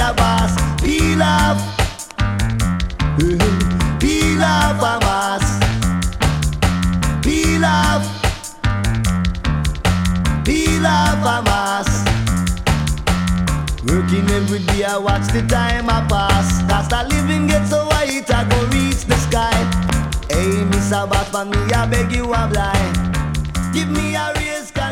a boss. Peel off, peel off a mask. Peel off, peel off a mask. Working every day, I watch the time I pass. Cost of living get so white, I go reach the sky. Hey, Mr. Boss, for me, I beg you a blind. Give me a raise.